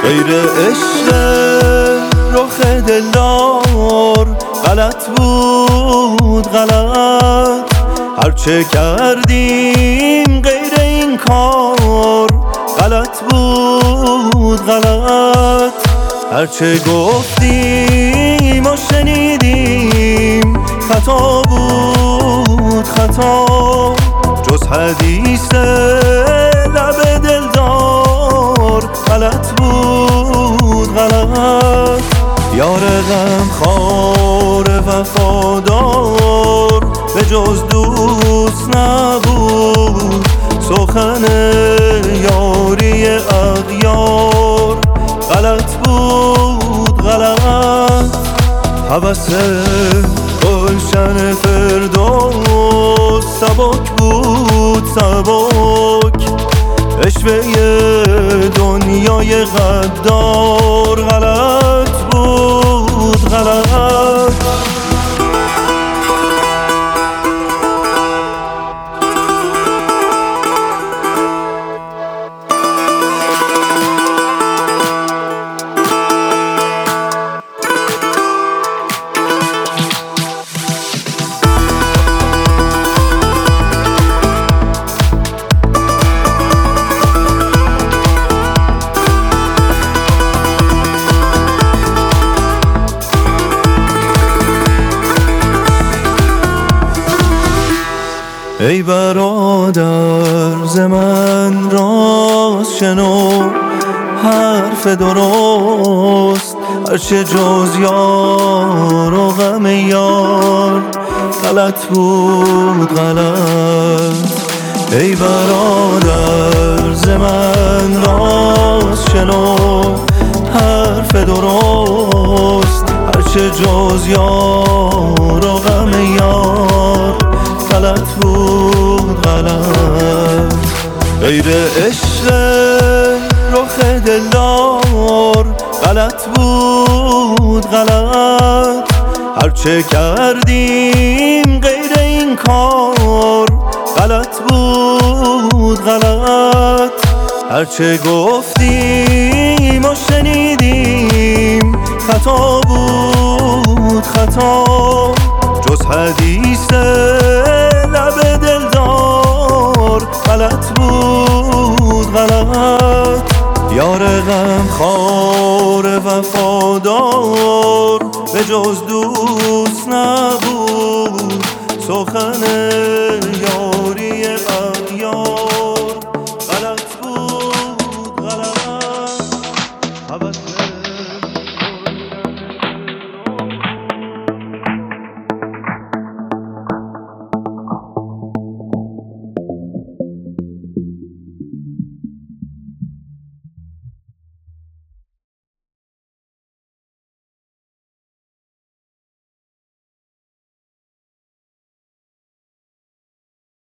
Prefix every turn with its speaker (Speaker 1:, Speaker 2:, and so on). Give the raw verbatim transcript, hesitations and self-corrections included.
Speaker 1: غیر عشق رخ دلدار غلط بود غلط، هرچه کردیم غیر این کار غلط بود غلط، هرچه گفتیم و شنیدیم خطا بود خطا، جز حدیث لب دلدار غلط بود غلط. یار غمخوار وفادار به جز دوست نبود، سخن یاری اغیار غلط بود غلط. هوس گلشن فردوس سبک بود سبک، عشوه دنیای غدار غلط بود غلط. ای برادر ز من راست شنو حرف درست، هرچه جز یار و غم یار غلط بود غلط. ای برادر ز من راست شنو حرف درست، هرچه جز یار و غم یار غلط بود غلط. غیر عشق رخ دلدار غلط بود غلط، هرچه کردیم غیر این کار غلط بود غلط، هرچه گفتیم و شنیدیم خطا بود خطا، جز حدیث لب دلدار غلط بود غلط. یار غمخوار وفادار به جز دوست نبود، سخن یار